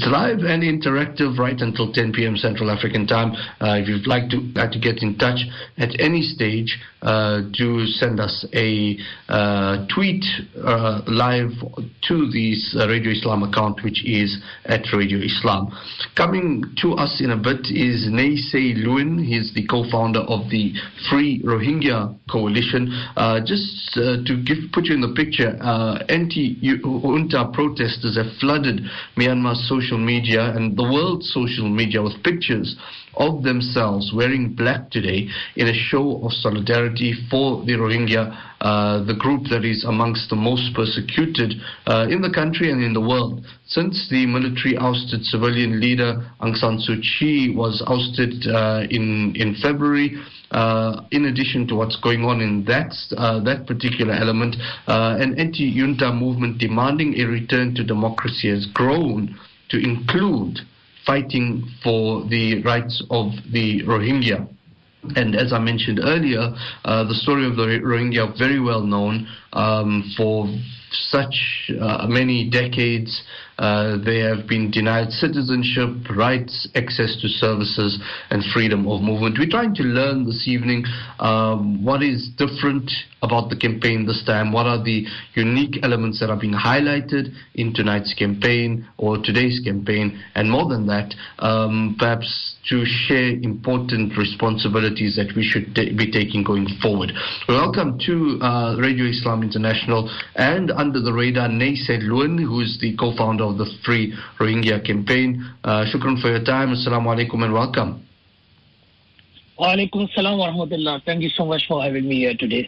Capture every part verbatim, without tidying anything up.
It's live and interactive right until ten p.m. Central African time. Uh, if you'd like to, like to get in touch at any stage, uh, do send us a uh, tweet uh, live to the uh, Radio Islam account, which is at Radio Islam. Coming to us in a bit is Naysay Lewin. He's the co-founder of the Free Rohingya Coalition. Uh, just uh, to give, put you in the picture, uh, anti-junta protesters have flooded Myanmar's social media and the world's social media with pictures of themselves wearing black today in a show of solidarity for the Rohingya, uh, the group that is amongst the most persecuted uh, in the country and in the world. Since the military ousted civilian leader Aung San Suu Kyi was ousted uh, in, in February, Uh, in addition to what's going on in that uh, that particular element, uh, an anti-junta movement demanding a return to democracy has grown to include fighting for the rights of the Rohingya. And as I mentioned earlier, uh, the story of the Rohingya very well known um, for such uh, many decades. Uh, they have been denied citizenship, rights, access to services, and freedom of movement. We're trying to learn this evening um, what is different about the campaign this time, what are the unique elements that are being highlighted in tonight's campaign or today's campaign, and more than that, um, perhaps to share important responsibilities that we should ta- be taking going forward. Welcome to uh, Radio Islam International, and under the radar, Naysay Lewin, who is the co-founder of the Free Rohingya campaign. Uh, shukran for your time. Assalamu alaikum and welcome. Wa alaikum assalam wa rahmatullah. Thank you so much for having me here today.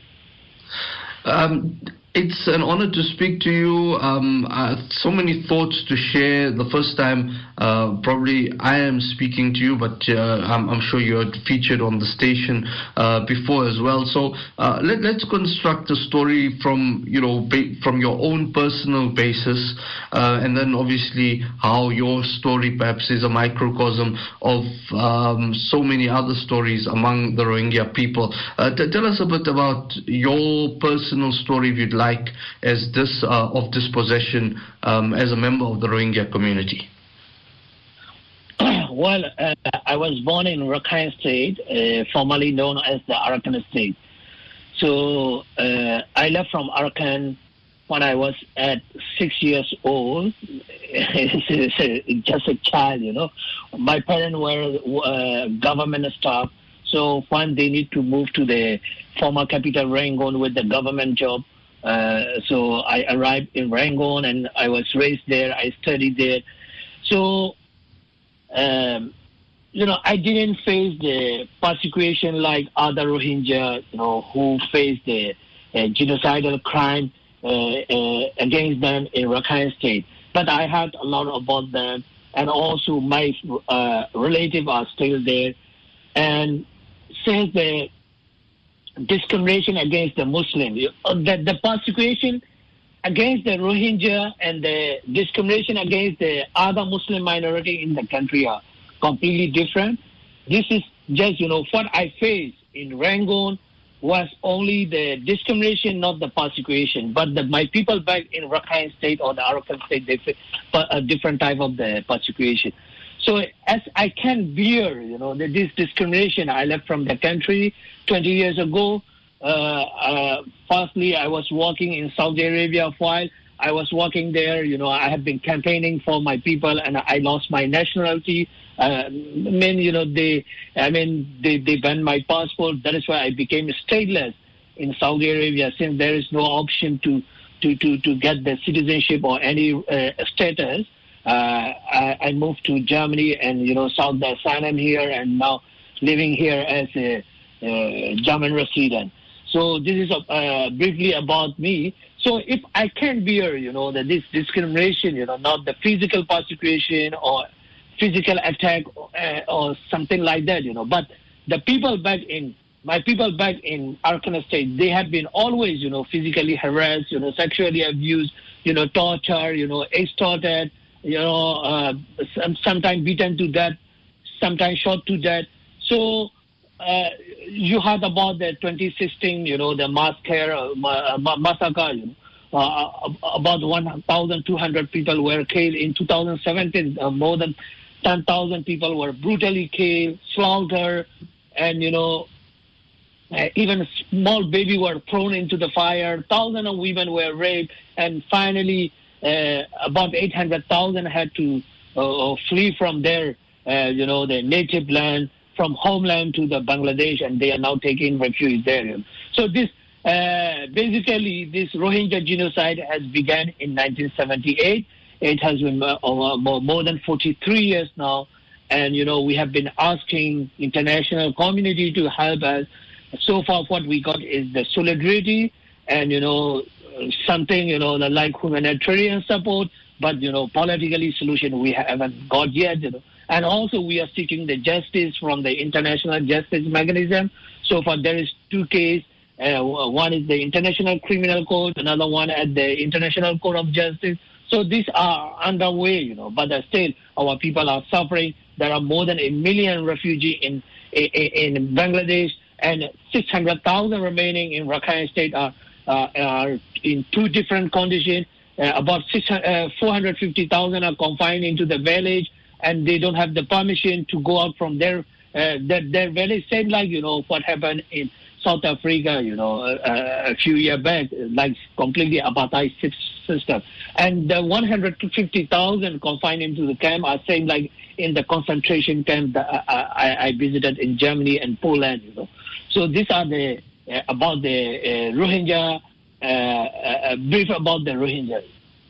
Um, it's an honor to speak to you. Um, uh, so many thoughts to share. The first time uh, probably I am speaking to you, but uh, I'm, I'm sure you're featured on the station uh, before as well. So uh, let, let's construct a story from, you know, ba- from your own personal basis, uh, and then obviously how your story perhaps is a microcosm of um, so many other stories among the Rohingya people. Uh, t- tell us a bit about your personal story, if you'd like, as this uh, of dispossession um, as a member of the Rohingya community. Well, uh, I was born in Rakhine State, uh, formerly known as the Arakan State. So uh, I left from Arakan when I was at six years old. Just a child, you know. My parents were uh, government staff, so when they need to move to the former capital Rangoon with the government job, Uh, so I arrived in Rangoon and I was raised there. I studied there. So, um, you know, I didn't face the persecution like other Rohingya, you know, who faced the uh, genocidal crime uh, uh, against them in Rakhine State. But I heard a lot about them, and also my uh, relatives are still there. And since the discrimination against the Muslims, the, the persecution against the Rohingya and the discrimination against the other Muslim minority in the country are completely different. This is just, you know, what I faced in Rangoon was only the discrimination, not the persecution. But the, my people back in Rakhine State or the Arakan State, they face a different type of the persecution. So as I can bear, you know, the, this discrimination, I left from the country twenty years ago. Uh, uh, firstly, I was working in Saudi Arabia while I was working there. You know, I have been campaigning for my people, and I lost my nationality. Uh, I mean, you know, they, I mean, they, they banned my passport. That is why I became stateless in Saudi Arabia, since there is no option to, to, to, to get the citizenship or any uh, status. Uh, I, I moved to Germany and, you know, South Asylum here, and now living here as a uh, German resident. So this is uh, briefly about me. So if I can bear, you know, that this discrimination, you know, not the physical persecution or physical attack or, uh, or something like that, you know, but the people back in, my people back in Arakan State, they have been always, you know, physically harassed, you know, sexually abused, you know, tortured, you know, extorted, you know, uh, some, sometimes beaten to death, sometimes shot to death. So uh, you heard about the twenty sixteen, you know, the massacre, uh, massacre, you know, uh, about one thousand two hundred people were killed. In two thousand seventeen, uh, more than ten thousand people were brutally killed, slaughtered, and, you know, uh, even small baby were thrown into the fire. Thousands of women were raped, and finally, uh, about eight hundred thousand had to uh, flee from their, uh, you know, their native land, from homeland to the Bangladesh, and they are now taking refuge there. So this, uh, basically, this Rohingya genocide has begun in nineteen seventy-eight. It has been uh, more, more than forty-three years now, and, you know, we have been asking international community to help us. So far, what we got is the solidarity and, you know, something, you know, like humanitarian support, but, you know, politically solution we haven't got yet, you know. And also we are seeking the justice from the international justice mechanism. So far there is two cases. Uh, one is the International Criminal Court, another one at the International Court of Justice. So these are underway, you know, but still our people are suffering. There are more than a million refugees in, in, in Bangladesh, and six hundred thousand remaining in Rakhine State are, uh, are in two different conditions. Uh, about six, uh, four hundred fifty thousand are confined into the village, and they don't have the permission to go out from their uh, their, their village. Same like, you know, what happened in South Africa, you know, uh, a few years back, like completely apartheid system. And the one hundred fifty thousand confined into the camp are saying like in the concentration camp that I, I, I visited in Germany and Poland, you know. So these are the, uh, about the uh, Rohingya, uh, uh, brief about the Rohingya.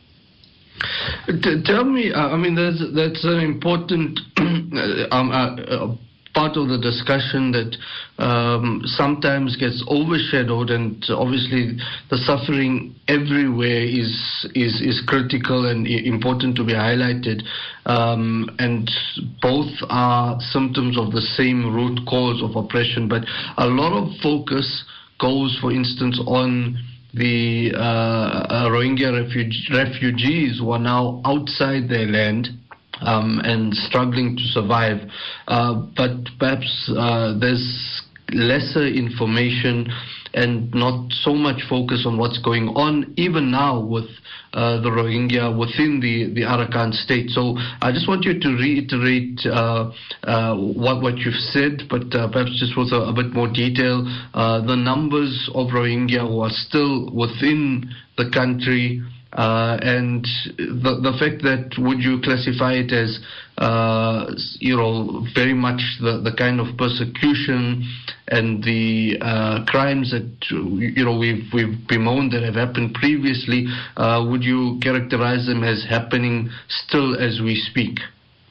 T- tell me, uh, I mean, that's, that's an important um, uh, uh, part of the discussion that um, sometimes gets overshadowed, and obviously the suffering everywhere is is, is critical and important to be highlighted, um, and both are symptoms of the same root cause of oppression. But a lot of focus goes, for instance, on the uh, uh, Rohingya refuge- refugees who are now outside their land um, and struggling to survive. Uh, but perhaps uh, there's lesser information and not so much focus on what's going on even now with uh, the Rohingya within the, the Arakan state. So I just want you to reiterate uh, uh, what, what you've said, but uh, perhaps just with a, a bit more detail, uh, the numbers of Rohingya who are still within the country, Uh, and the the fact that, would you classify it as, uh, you know, very much the, the kind of persecution and the uh, crimes that, you know, we've, we've bemoaned that have happened previously, uh, would you characterize them as happening still as we speak?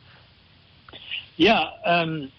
Yeah, um,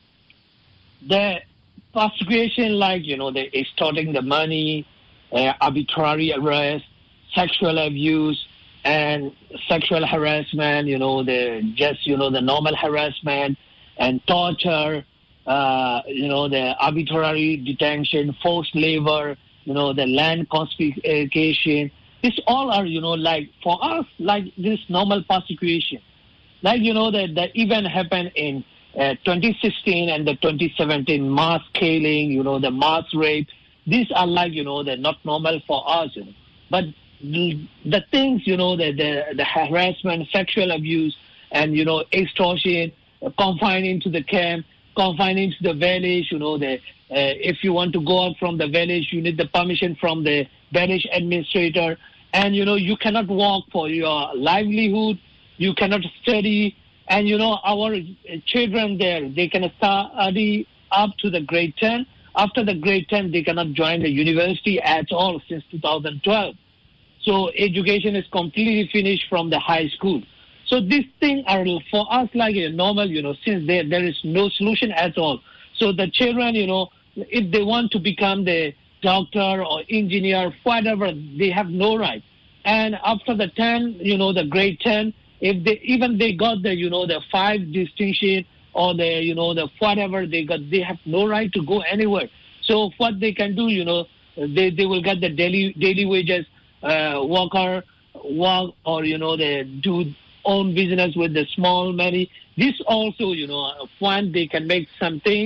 the persecution, like, you know, the extorting the money, uh, arbitrary arrest, sexual abuse and sexual harassment, you know, the just, you know, the normal harassment and torture, uh, you know, the arbitrary detention, forced labor, you know, the land confiscation. These all are, you know, like for us, like this normal persecution. Like, you know, that the event happened in uh, twenty sixteen and the twenty seventeen mass killing, you know, the mass rape. These are like, you know, they're not normal for us, you know. But The, the things, you know, the, the the harassment, sexual abuse, and, you know, extortion, uh, confined into the camp, confined into the village, you know, the, uh, if you want to go out from the village, you need the permission from the village administrator, and, you know, you cannot walk for your livelihood, you cannot study, and, you know, our children there, they can study up to the grade ten. After the grade ten, they cannot join the university at all since two thousand twelve. So education is completely finished from the high school. So these things are for us like a normal, you know, since there there is no solution at all. So the children, you know, if they want to become the doctor or engineer, whatever, they have no right. And after the ten, you know, the grade ten, if they even they got the, you know, the five distinction or the, you know, the whatever they got, they have no right to go anywhere. So what they can do, you know, they they will get the daily daily wages. Uh, worker, work, or, you know, they do own business with the small money. This also, you know, one, they can make something,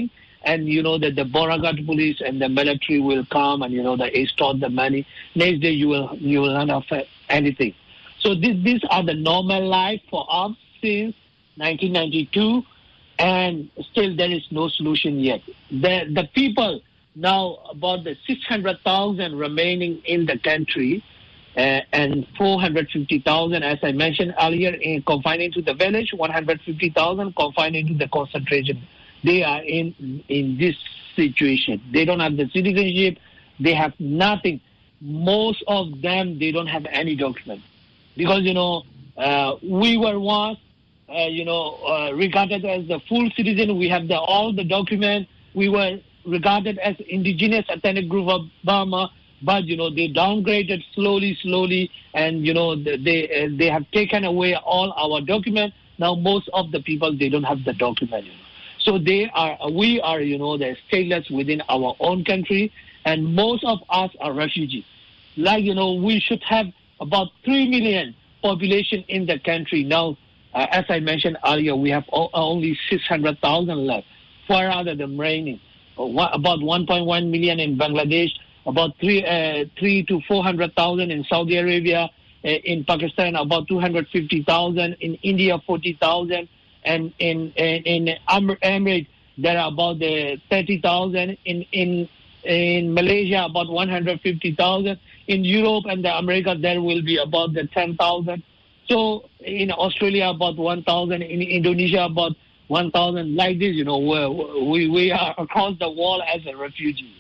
and, you know, that the Boragat police and the military will come and, you know, they extort the money. Next day you will you will not have anything. So this, these are the normal life for us since nineteen ninety-two, and still there is no solution yet. The, the people now, about the six hundred thousand remaining in the country, uh, and four hundred fifty thousand, as I mentioned earlier, in confined into the village, one hundred fifty thousand confined into the concentration. They are in in this situation. They don't have the citizenship. They have nothing. Most of them, they don't have any document. Because, you know, uh, we were once, uh, you know, uh, regarded as the full citizen. We have the, all the documents. We were regarded as indigenous ethnic group of Burma. But, you know, they downgraded slowly, slowly. And, you know, they, uh, they have taken away all our documents. Now, most of the people, they don't have the document. You know. So they are, we are, you know, the stateless within our own country, and most of us are refugees. Like, you know, we should have about three million population in the country. Now, uh, as I mentioned earlier, we have o- only six hundred thousand left. Where are the remaining? Uh, about one point one million in Bangladesh, about three, uh, three to four hundred thousand in Saudi Arabia, uh, in Pakistan, about two hundred fifty thousand, in India, forty thousand. And in in, in Emirates, there are about the thirty thousand. In in in Malaysia, about one hundred fifty thousand. In Europe and the America, there will be about the ten thousand. So in Australia, about one thousand. In Indonesia, about one thousand. Like this, you know, we we are across the world as a refugee.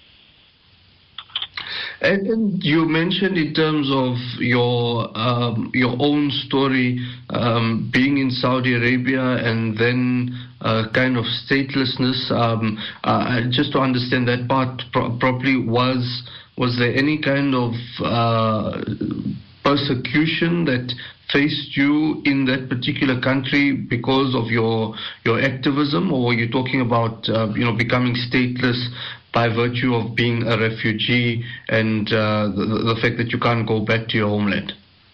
And, and you mentioned in terms of your um, your own story, um, being in Saudi Arabia and then uh, kind of statelessness. Um, uh, just to understand that part pro- properly, was was there any kind of uh, persecution that faced you in that particular country because of your your activism, or were you talking about uh, you know becoming stateless by virtue of being a refugee and uh, the, the fact that you can't go back to your homeland?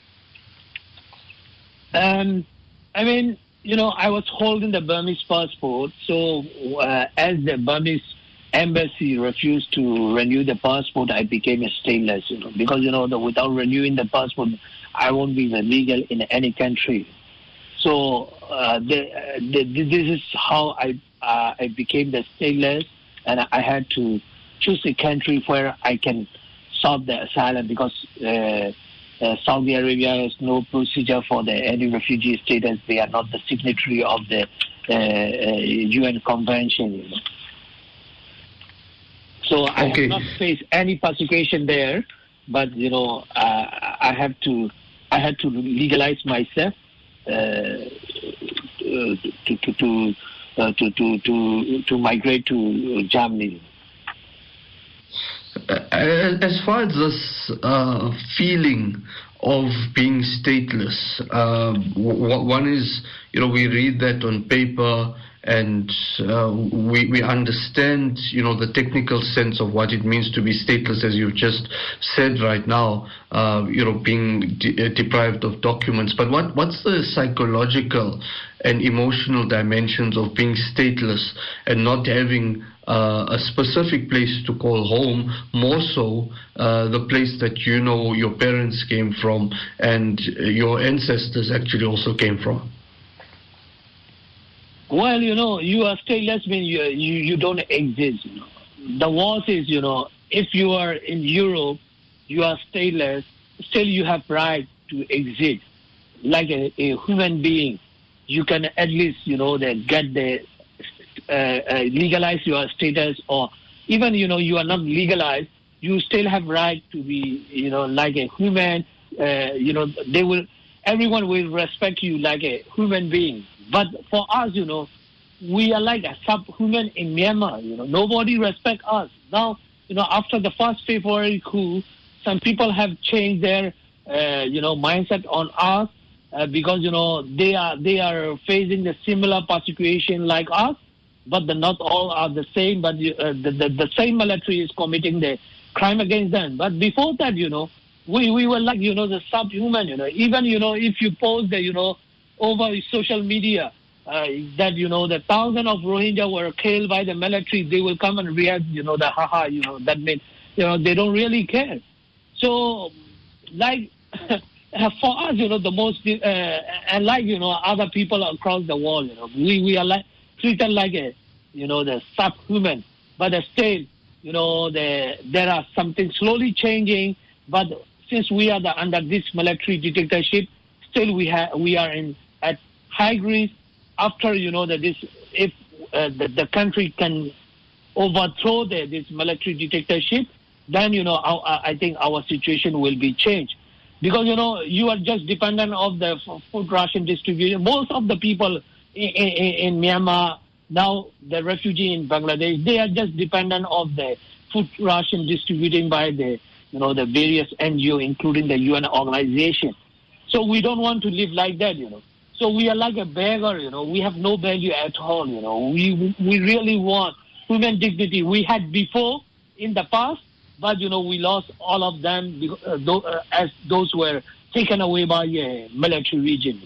Um, I mean, you know, I was holding the Burmese passport, so uh, as the Burmese embassy refused to renew the passport, I became a stateless, you know, because, you know, the, without renewing the passport, I won't be legal in any country. So uh, the, the, this is how I uh, I became the stateless. And I had to choose a country where I can solve the asylum, because uh, uh, Saudi Arabia has no procedure for the any refugee status. They are not the signatory of the uh, uh, U N convention. You know. So I okay. have not faced any persecution there, but you know uh, I have to I had to legalize myself uh, to to. to Uh, to, to to to migrate to Germany. As far as this uh, feeling of being stateless, uh, w- one is, you know, we read that on paper and uh, we we understand, you know, the technical sense of what it means to be stateless, as you've just said right now, uh, you know, being de- deprived of documents. But what what's the psychological and emotional dimensions of being stateless and not having uh, a specific place to call home, more so uh, the place that you know your parents came from and your ancestors actually also came from? Well, you know, you are stateless means you, you, you don't exist. You know. The worst is, you know, if you are in Europe, you are stateless, still you have right to exist. Like a, a human being, you can at least, you know, the, get the, uh, uh, legalize your status, or even, you know, you are not legalized, you still have right to be, you know, like a human, uh, you know, they will, everyone will respect you like a human being. But for us, you know, we are like a subhuman in Myanmar. You know, nobody respects us. Now, you know, after the first February coup, some people have changed their, uh, you know, mindset on us uh, because, you know, they are they are facing the similar persecution like us, but the, not all are the same. But uh, the, the the same military is committing the crime against them. But before that, you know, we we were like, you know, the subhuman. You know, even you know, if you post the, you know, over social media, uh, that, you know, the thousand of Rohingya were killed by the military, they will come and react, you know, the haha, you know, that means, you know, they don't really care. So, like, for us, you know, the most, uh, and like, you know, other people across the world, you know, we, we are like, treated like a, you know, the subhuman, but still, you know, the, there are something slowly changing, but since we are the, under this military dictatorship, still we have, we are in, at high risk after, you know, that this, if uh, the, the country can overthrow the, this military dictatorship, then, you know, our, I think our situation will be changed. Because, you know, you are just dependent of the food ration distribution. Most of the people in, in, in Myanmar, now the refugee in Bangladesh, they are just dependent of the food ration distributing by the, you know, the various N G O, including the U N organization. So we don't want to live like that, you know. So we are like a beggar, you know. We have no value at all, you know. We we really want human dignity. We had before in the past, but, you know, we lost all of them uh, th- uh, as those were taken away by a military regime.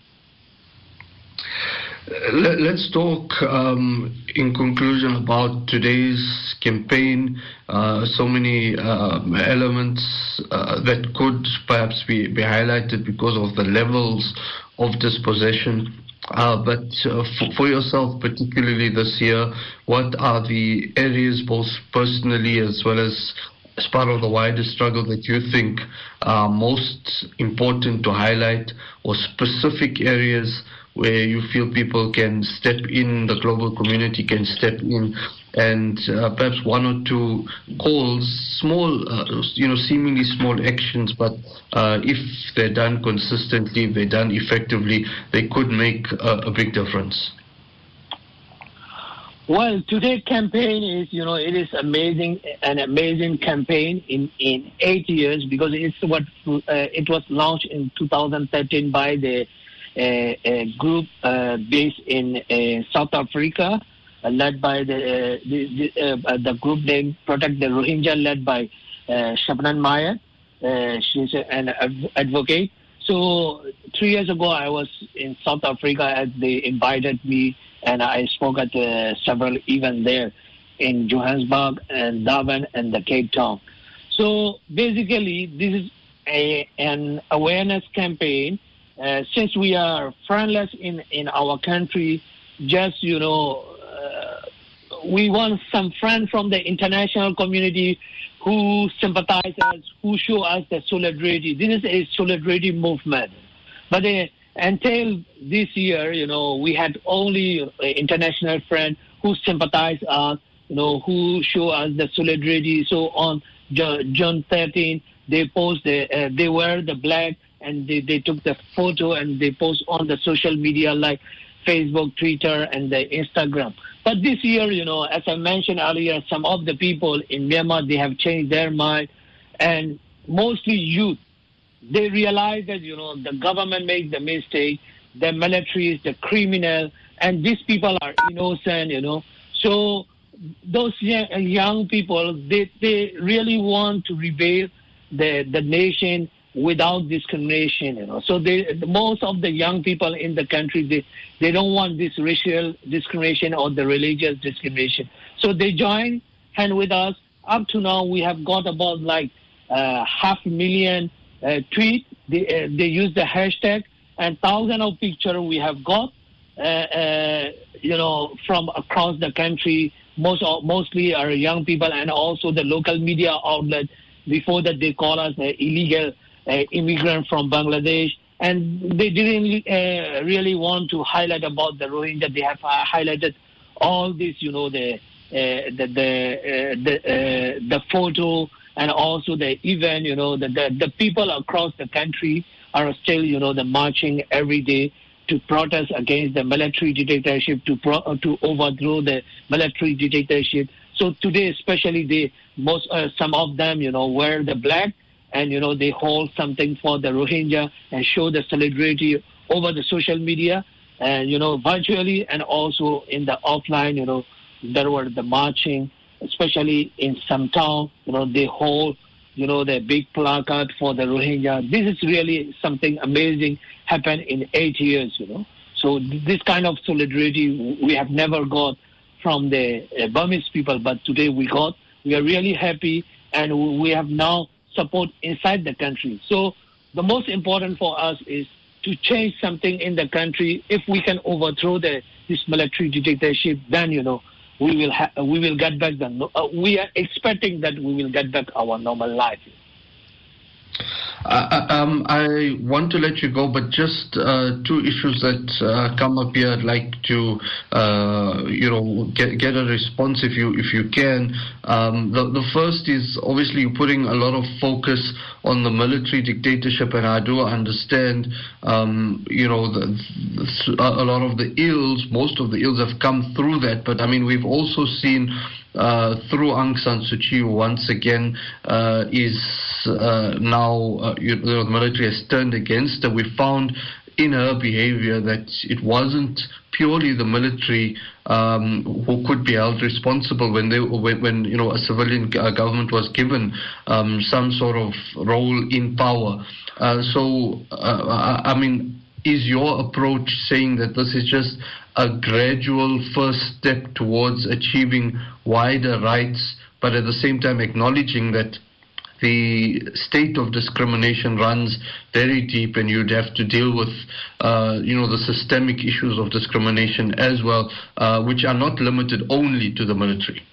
Let's talk um, in conclusion about today's campaign. Uh, so many uh, elements uh, that could perhaps be, be highlighted because of the levels of dispossession. Uh, but uh, for, for yourself, particularly this year, what are the areas, both personally as well as as part of the wider struggle, that you think are most important to highlight, or specific areas where you feel people can step in, the global community can step in, and uh, perhaps one or two calls, small, uh, you know, seemingly small actions, but uh, if they're done consistently, if they're done effectively, they could make a, a big difference? Well, today's campaign is, you know, it is amazing, an amazing campaign in, in eight years, because it's what uh, it was launched in two thousand thirteen by the uh, a group uh, based in uh, South Africa, uh, led by the uh, the, the, uh, the group named Protect the Rohingya, led by uh, Shabnan Maya. Uh, she's an advocate. So three years ago, I was in South Africa as they invited me, and I spoke at uh, several events there in Johannesburg and Durban and the Cape Town. So basically, this is a, an awareness campaign. Uh, since we are friendless in, in our country, just, you know, uh, we want some friends from the international community who sympathize us, who show us the solidarity. This is a solidarity movement. But uh, until this year, you know, we had only uh, international friends who sympathize us, you know, who show us the solidarity. So on June thirteenth, they post the, uh, they wear the black, and they, they took the photo and they post on the social media like Facebook, Twitter, and the Instagram. But this year, you know, as I mentioned earlier, some of the people in Myanmar, they have changed their mind, and mostly youth. They realize that, you know, the government made the mistake, the military is the criminal, and these people are innocent, you know. So those young people, they, they really want to rebuild the, the nation without discrimination, you know. So they, most of the young people in the country, they, they don't want this racial discrimination or the religious discrimination. So they join hand with us. Up to now, we have got about like uh, half a million uh, tweets. They, uh, they use the hashtag, and thousands of pictures we have got, uh, uh, you know, from across the country. Most mostly are young people, and also the local media outlet. Before that, they call us uh, illegal Uh, immigrant from Bangladesh, and they didn't uh, really want to highlight about the Rohingya. They have uh, highlighted all this, you know, the uh, the the uh, the, uh, the photo, and also the event. You know, the, the the people across the country are still, you know, the marching every day to protest against the military dictatorship, to pro, to overthrow the military dictatorship. So today, especially, they most uh, some of them, you know, wear the black. And, you know, they hold something for the Rohingya and show the solidarity over the social media and, you know, virtually, and also in the offline, you know, there were the marching, especially in some town, you know, they hold, you know, the big placard for the Rohingya. This is really something amazing happened in eight years, you know. So this kind of solidarity we have never got from the uh, Burmese people, but today we got. We are really happy, and we have now support inside the country. So the most important for us is to change something in the country. If we can overthrow the, this military dictatorship, then, you know, we will ha- we will get back the. Uh, we are expecting that we will get back our normal life. Uh, um, I want to let you go, but just uh, two issues that uh, come up here. I'd like to, uh, you know, get get a response if you if you can. Um, the the first is obviously you're putting a lot of focus on the military dictatorship, and I do understand, um, you know, the, the, a lot of the ills, most of the ills have come through that. But I mean, we've also seen. Uh, through Aung San Suu Kyi, once again, uh, is uh, now, uh, you know, the military has turned against her. We found in her behavior that it wasn't purely the military um, who could be held responsible when they when, when you know a civilian uh, government was given um, some sort of role in power. Uh, so, uh, I mean, is your approach saying that this is just a gradual first step towards achieving wider rights, but at the same time acknowledging that the state of discrimination runs very deep, and you'd have to deal with, uh, you know, the systemic issues of discrimination as well, uh, which are not limited only to the military?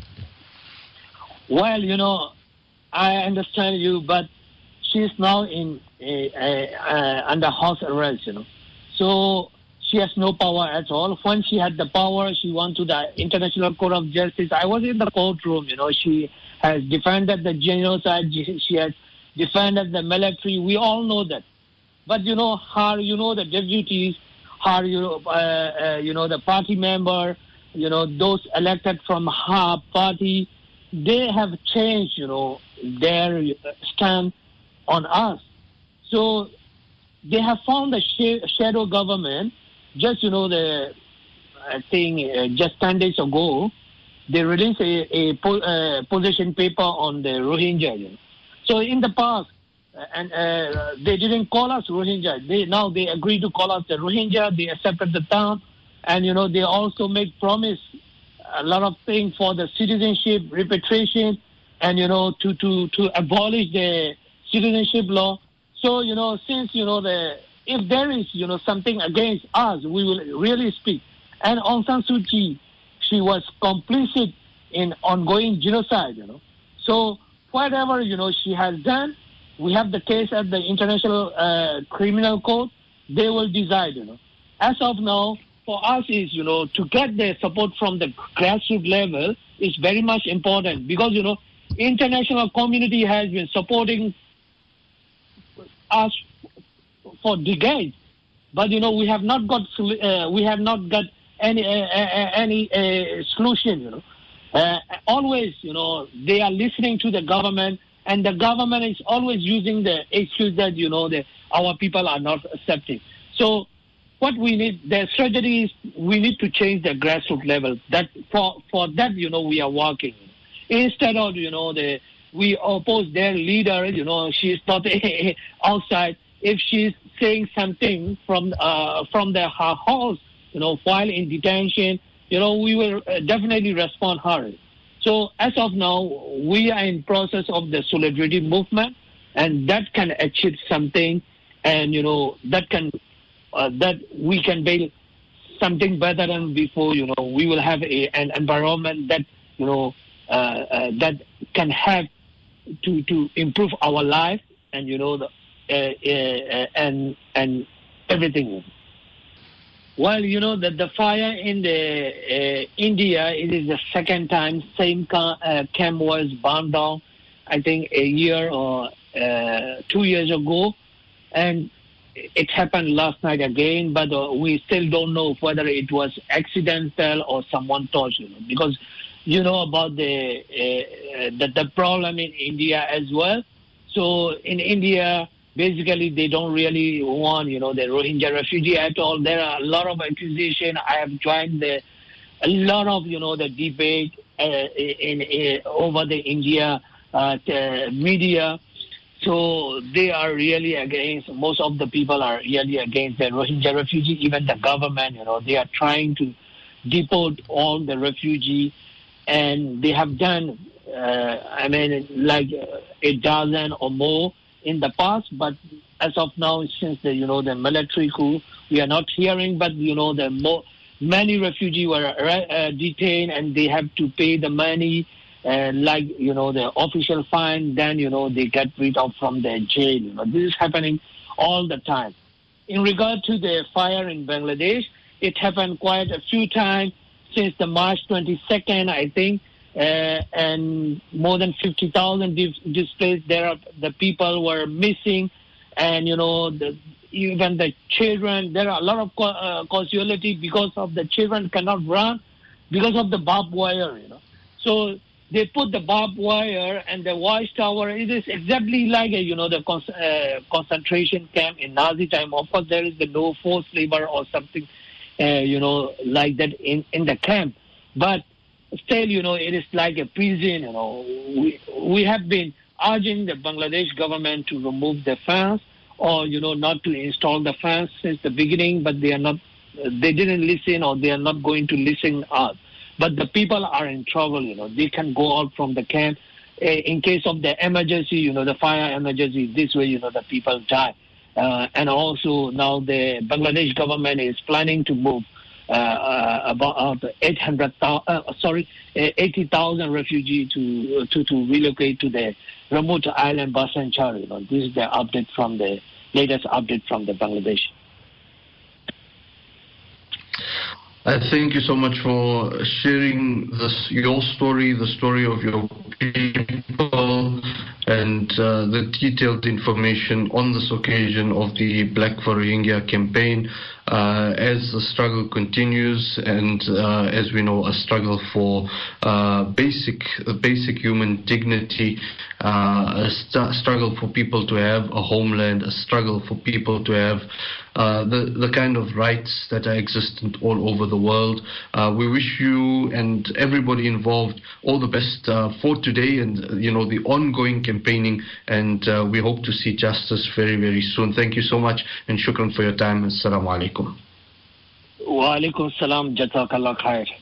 Well, you know, I understand you, but she's now in a, a, a, under house arrest, you know. So she has no power at all. When she had the power, she went to the International Court of Justice. I was in the courtroom, you know. She has defended the genocide. She has defended the military. We all know that. But, you know, her, you know, the deputies, her, you know, uh, uh, you know, the party member, you know, those elected from her party, they have changed, you know, their stand on us. So they have found a sh- shadow government. Just, you know, the I think uh, just ten days ago, they released a, a po- uh, position paper on the Rohingya. You know. So in the past, uh, and uh, they didn't call us Rohingya. They now they agreed to call us the Rohingya. They accepted the term, and you know they also make promise a lot of things for the citizenship, repatriation, and you know to to to abolish the citizenship law. So you know since you know the if there is, you know, something against us, we will really speak. And Aung San Suu Kyi, she was complicit in ongoing genocide, you know. So whatever, you know, she has done, we have the case at the International uh, Criminal Court. They will decide, you know. As of now, for us is, you know, to get the support from the grassroots level is very much important because, you know, international community has been supporting us for decades, but you know we have not got uh, we have not got any uh, uh, any uh, solution. You know, uh, always you know they are listening to the government, and the government is always using the excuse that you know the our people are not accepting. So, what we need the strategy is we need to change the grassroots level. That for for that you know we are working instead of you know the we oppose their leader. You know she is not outside. If she's saying something from uh, from the, her house, you know, while in detention, you know, we will uh, definitely respond her. So as of now, we are in process of the solidarity movement, and that can achieve something, and you know, that can uh, that we can build something better than before. You know, we will have a, an environment that you know uh, uh, that can help to to improve our life, and you know the. Uh, uh, and and everything. Well, you know that the fire in the uh, India, it is the second time same ca- uh, camp was burned down. I think a year or uh, two years ago, and it happened last night again. But uh, we still don't know whether it was accidental or someone touched. You know, because you know about the uh, the, the problem in India as well. So in India. Basically, they don't really want, you know, the Rohingya refugee at all. There are a lot of accusation. I have joined the, a lot of, you know, the debate uh, in, in over the India uh, t- media. So they are really against, most of the people are really against the Rohingya refugee. Even the government, you know, they are trying to deport all the refugee, and they have done, uh, I mean, like a dozen or more in the past. But as of now, since the, you know, the military coup, we are not hearing, but, you know, the more, many refugees were uh, detained, and they have to pay the money, uh, like, you know, the official fine, then, you know, they get rid of from the jail. You know, this is happening all the time. In regard to the fire in Bangladesh, it happened quite a few times since the March twenty-second, I think, uh, and more than fifty thousand displaced. There are, the people were missing, and, you know, the, even the children, there are a lot of uh, casualty because of the children cannot run because of the barbed wire, you know. So they put the barbed wire and the watchtower. It is exactly like, a, you know, the con- uh, concentration camp in Nazi time. Of course, there is the no forced labor or something, uh, you know, like that in, in the camp. But still, you know, it is like a prison, you know. We, we have been urging the Bangladesh government to remove the fence, or, you know, not to install the fence since the beginning, but they are not, they didn't listen, or they are not going to listen us. But the people are in trouble, you know. They can go out from the camp. In case of the emergency, you know, the fire emergency, this way, you know, the people die. Uh, and also now the Bangladesh government is planning to move uh, uh, about eight hundred thousand, uh, sorry, eighty thousand refugees to, to to relocate to the remote island Bhasan Char. You know, this is the update from the latest update from the Bangladesh. I thank you so much for sharing this, your story, the story of your people, and uh, the detailed information on this occasion of the Black for Rohingya campaign. Uh, as the struggle continues, and uh, as we know, a struggle for uh, basic uh, basic human dignity, uh, a st- struggle for people to have a homeland, a struggle for people to have uh, the, the kind of rights that are existent all over the world. Uh, we wish you and everybody involved all the best uh, for today and, uh, you know, the ongoing campaigning, and uh, we hope to see justice very, very soon. Thank you so much, and shukran for your time. Assalamu alaikum. Wa alaikum salam. Jazakallah khair.